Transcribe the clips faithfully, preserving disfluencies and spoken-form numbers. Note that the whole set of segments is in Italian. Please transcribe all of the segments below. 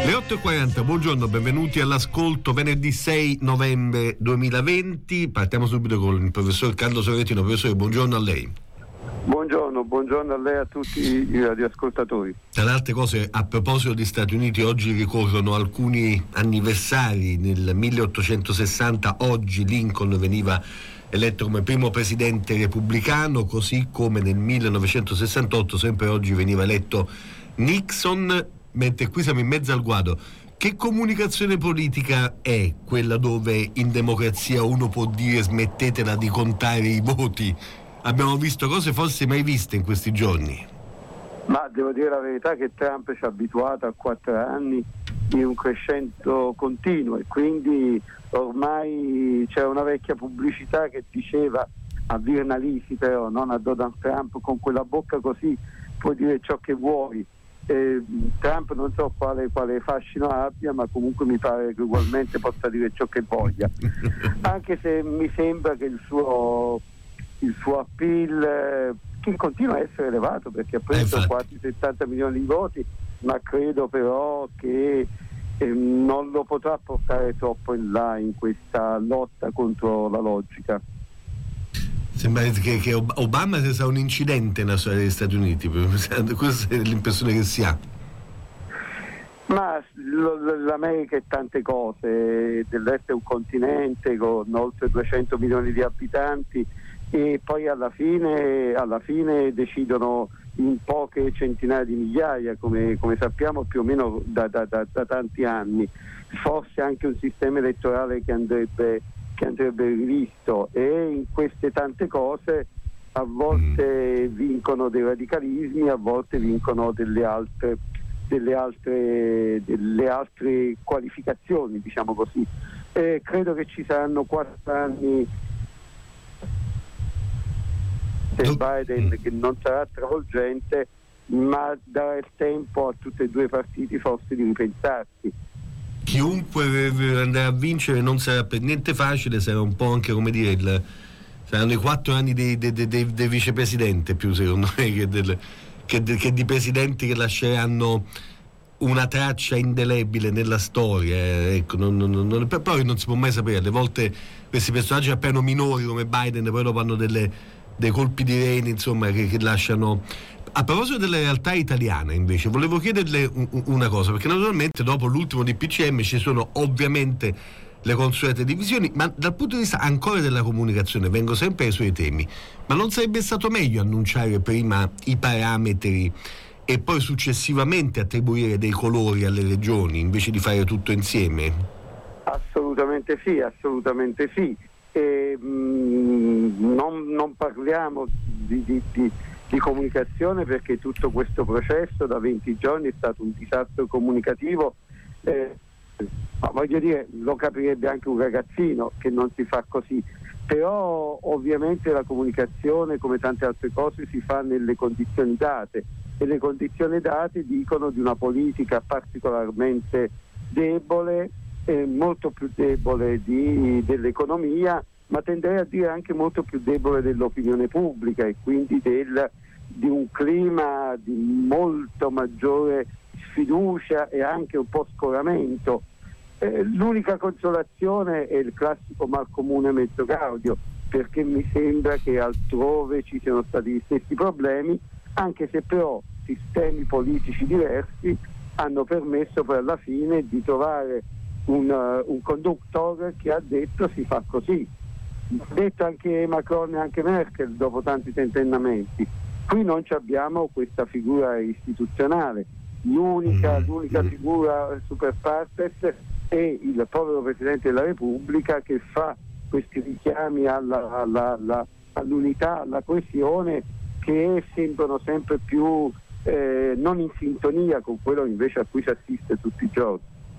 Le otto e quaranta, buongiorno, benvenuti all'ascolto. Venerdì sei novembre duemilaventi. Partiamo subito con il professor Carlo Sorrentino. Professore, buongiorno a lei. Buongiorno, buongiorno a lei e a tutti i radioascoltatori. Tra le altre cose, a proposito di Stati Uniti, oggi ricorrono alcuni anniversari. Nel milleottocentosessanta, oggi Lincoln veniva eletto come primo presidente repubblicano, così come nel millenovecentosessantotto, sempre oggi, veniva eletto Nixon. Mentre qui siamo in mezzo al guado. Che comunicazione politica è quella dove in democrazia uno può dire smettetela di contare i voti? Abbiamo visto cose forse mai viste in questi giorni. Ma devo dire la verità che Trump ci ha abituato a quattro anni di un crescendo continuo, e quindi ormai c'è una vecchia pubblicità che diceva a Virna Lisi, però non a Donald Trump, con quella bocca così puoi dire ciò che vuoi. Eh, Trump non so quale, quale fascino abbia, ma comunque mi pare che ugualmente possa dire ciò che voglia, anche se mi sembra che il suo il suo appeal eh, che continua a essere elevato, perché ha preso eh, quasi settanta milioni di voti, ma credo però che eh, non lo potrà portare troppo in là in questa lotta contro la logica. Sembra che, che Obama sia stato un incidente nella storia degli Stati Uniti, questa è l'impressione che si ha. Ma l'America è tante cose, dell'est è un continente con oltre duecento milioni di abitanti, e poi alla fine, alla fine decidono in poche centinaia di migliaia, come, come sappiamo più o meno da, da, da, da tanti anni. Forse anche un sistema elettorale che andrebbe che andrebbe rivisto, e in queste tante cose a volte vincono dei radicalismi, a volte vincono delle altre delle altre delle altre qualificazioni, diciamo così. E credo che ci saranno quattro anni per Biden che non sarà travolgente, ma darà il tempo a tutti e due i partiti forse di ripensarsi. Chiunque andrà a vincere non sarà per niente facile, sarà un po' anche, come dire, il, saranno i quattro anni del de, de, de, de vicepresidente più, secondo me, che, del, che, de, che di presidenti che lasceranno una traccia indelebile nella storia. Eh, ecco, non, non, non, poi non si può mai sapere, alle volte questi personaggi appena minori come Biden poi dopo hanno delle, dei colpi di reni, insomma, che, che lasciano. A proposito delle realtà italiane, invece, volevo chiederle un, una cosa, perché naturalmente dopo l'ultimo D P C M ci sono ovviamente le consuete divisioni, ma dal punto di vista ancora della comunicazione, vengo sempre ai suoi temi, ma non sarebbe stato meglio annunciare prima i parametri e poi successivamente attribuire dei colori alle regioni, invece di fare tutto insieme? Assolutamente sì, assolutamente sì. E, mh, non, non parliamo di... di, di di comunicazione, perché tutto questo processo da venti giorni è stato un disastro comunicativo, eh, ma voglio dire, lo capirebbe anche un ragazzino che non si fa così, però ovviamente la comunicazione, come tante altre cose, si fa nelle condizioni date, e le condizioni date dicono di una politica particolarmente debole, eh, molto più debole di, dell'economia, ma tenderei a dire anche molto più debole dell'opinione pubblica, e quindi del, di un clima di molto maggiore sfiducia e anche un po' scoramento. Eh, l'unica consolazione è il classico mal comune mezzo gaudio, perché mi sembra che altrove ci siano stati gli stessi problemi, anche se però sistemi politici diversi hanno permesso per alla fine di trovare un, uh, un conductor che ha detto si fa così. Detto anche Macron e anche Merkel dopo tanti tentennamenti. Qui non abbiamo questa figura istituzionale, l'unica, l'unica figura super partes è il povero Presidente della Repubblica, che fa questi richiami alla, alla, alla, all'unità, alla coesione, che sembrano sempre più eh, non in sintonia con quello invece a cui si assiste tutti i giorni.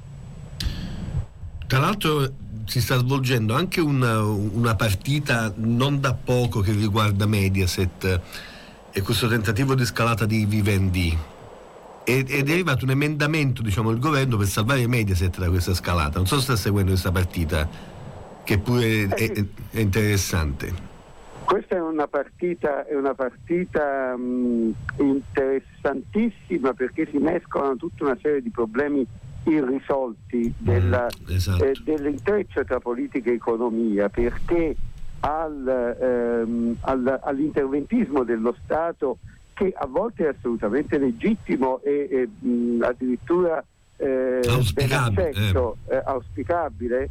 Tra l'altro si sta svolgendo anche una, una partita non da poco che riguarda Mediaset e questo tentativo di scalata di Vivendi, ed è arrivato un emendamento, diciamo, del governo per salvare Mediaset da questa scalata. Non so se sta seguendo questa partita, che pure è, è, è interessante. Questa è una partita, è una partita mh, interessantissima, perché si mescolano tutta una serie di problemi irrisolti della, mm, esatto. eh, dell'intreccio tra politica e economia, perché al, ehm, al, all'interventismo dello Stato, che a volte è assolutamente legittimo e, e mh, addirittura eh, auspicabile, accetto, eh. Eh, auspicabile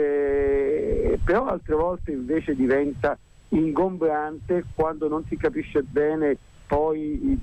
eh, però altre volte invece diventa ingombrante quando non si capisce bene poi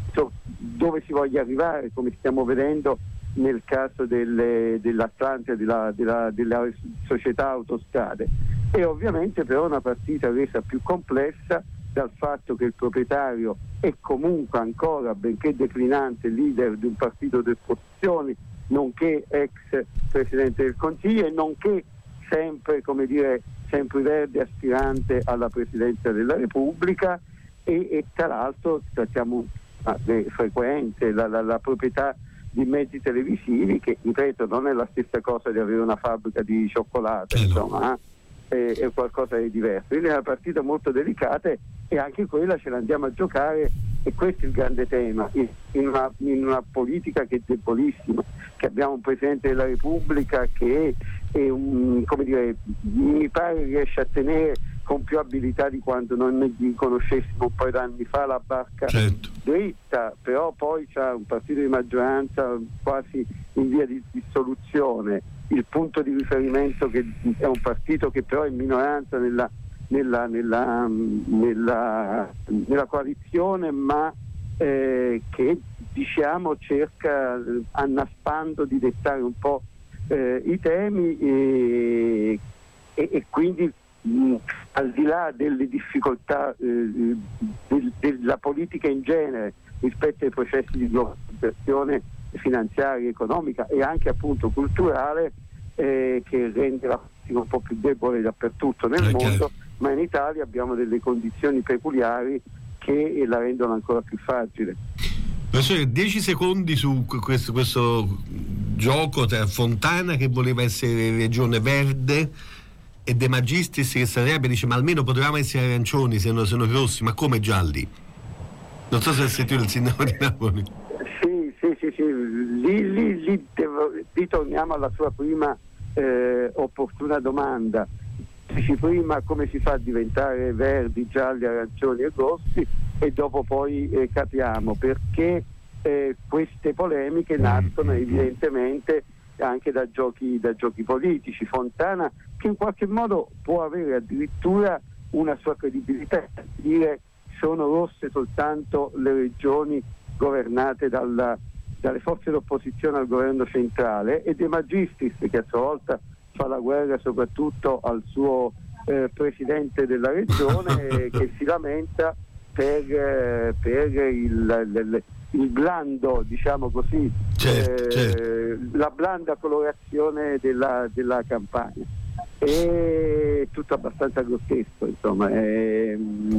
dove si voglia arrivare, come stiamo vedendo nel caso delle, dell'Atlante, della, della, della società Autostrade. E ovviamente però una partita resa più complessa dal fatto che il proprietario è comunque ancora, benché declinante, leader di un partito di opposizione, nonché ex Presidente del Consiglio e nonché sempre, come dire, sempreverde aspirante alla Presidenza della Repubblica e, e tra l'altro trattiamo eh, frequente la, la, la proprietà di mezzi televisivi che, ripeto, non è la stessa cosa di avere una fabbrica di cioccolato, insomma, eh, è, è qualcosa di diverso. Quindi è una partita molto delicata e anche quella ce l'andiamo a giocare, e questo è il grande tema, in, in, una, in una politica che è debolissima, che abbiamo un Presidente della Repubblica che è, è un, come dire, mi pare riesce a tenere con più abilità di quando non ne conoscessimo un paio d'anni fa la barca certo. dritta, però poi c'ha un partito di maggioranza quasi in via di dissoluzione, il punto di riferimento che è un partito che però è in minoranza nella Nella, nella, nella, nella coalizione, ma eh, che diciamo cerca, annaspando, di dettare un po' eh, i temi e, e, e quindi mh, al di là delle difficoltà eh, del, della politica in genere rispetto ai processi di globalizzazione finanziaria, economica e anche appunto culturale eh, che rende la politica un po' più debole dappertutto nel okay. mondo, ma in Italia abbiamo delle condizioni peculiari che la rendono ancora più fragile. Professore, dieci secondi su questo, questo gioco tra Fontana, che voleva essere regione verde, e De Magistris che sarebbe, dice, ma almeno potevamo essere arancioni se non sono rossi, ma come gialli? Non so se hai sentito il sindaco di Napoli. Sì, sì, sì, sì. Lì, lì, lì devo, ritorniamo alla sua prima eh, opportuna domanda. Dici prima come si fa a diventare verdi, gialli, arancioni e rossi, e dopo poi eh, capiamo perché eh, queste polemiche nascono evidentemente anche da giochi, da giochi politici. Fontana, che in qualche modo può avere addirittura una sua credibilità, dire sono rosse soltanto le regioni governate dalla, dalle forze d'opposizione al governo centrale, e De Magistris, che a sua volta fa la guerra soprattutto al suo eh, presidente della regione che si lamenta per, eh, per il, il, il blando, diciamo così, certo, eh, certo. la blanda colorazione della, della campagna. È tutto abbastanza grottesco, insomma, e,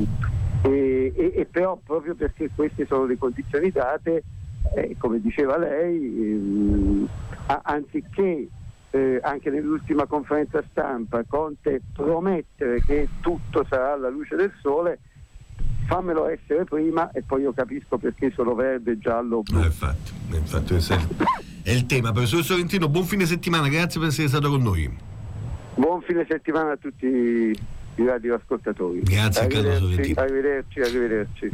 e, e però proprio perché queste sono le condizioni date, eh, come diceva lei, eh, anziché Eh, anche nell'ultima conferenza stampa Conte promettere che tutto sarà alla luce del sole, fammelo essere prima e poi io capisco perché sono verde, giallo o blu. Eh, infatti, infatti è il tema. Professor Sorrentino, buon fine settimana, grazie per essere stato con noi. Buon fine settimana a tutti i radioascoltatori. Grazie a Carlo Sorrentino. Arrivederci, arrivederci.